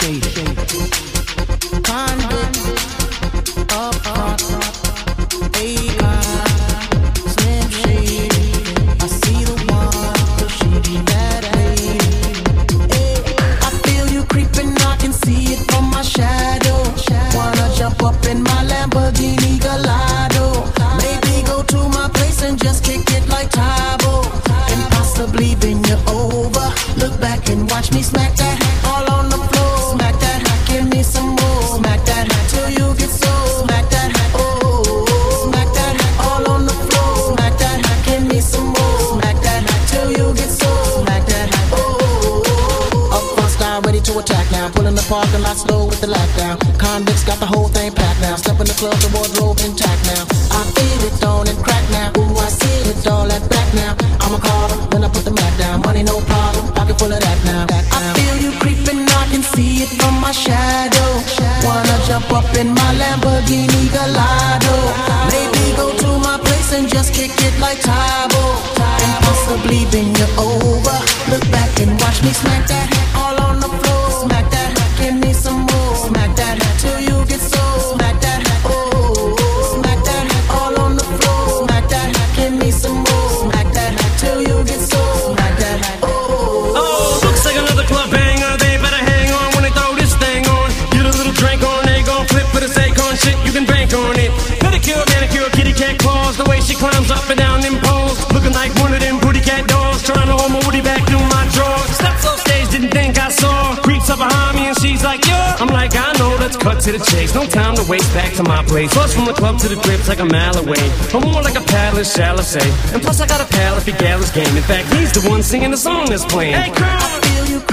shaded. Convict, up front, Akon, Slim Shady. I see the one, but she be that lady. I feel you creeping, I can see it from my shadow. Wanna jump up in my Lamborghini Gallardo. Maybe go to my place and just kick it like Tybo. And possibly bend you over. Look back and watch me smack that all on the floor. Smack that, give me some more. Smack that till you get so. Smack that, oh. Smack that all on the floor. Smack that, give me some more. Smack that till you get so. Smack that, oh. Up front style, ready to attack now. Pulling the parking lot slow with the lap down. Convicts got the whole thing packed now. Step in the club, the wardrobe intact now. I feel it on and crack now. Ooh, I see it all at back now. I'm a caller, then I put the mat down. Money no problem, pocket full of that now. I feel you creeping, I can see it from my shadow. Wanna jump up in my Lamborghini Gallardo. Maybe go to my place and just kick it like Tybo. And possibly bend you over. Look back and watch me smack that all on the floor. Smack that, give me some more. Smack that till you get so. Smack that, oh. Smack that all on the floor. Smack that, give me some more. Smack that till you get so. Smack that, oh. Oh, looks like another club banger. They better hang on when they throw this thing on. Get a little drink on, they gon' flip for the Akon shit. You can bank on it. Pedicure, manicure, kitty cat claws. The way she climbs up and down them poles, looking like one of them booty cat dolls. Trying to hold my woody back through my drawers. Steps off stage, didn't think I saw. Creeps up behind me and she's like, yeah. I'm like, I know, let's cut to the chase. No time to waste, back to my place. Plus from the club to the crib's like a mile away. I'm more like a palace, shall I say. And plus I got a pal if he gal his game. In fact, he's the one singing the song that's playing. Hey, girl! I feel you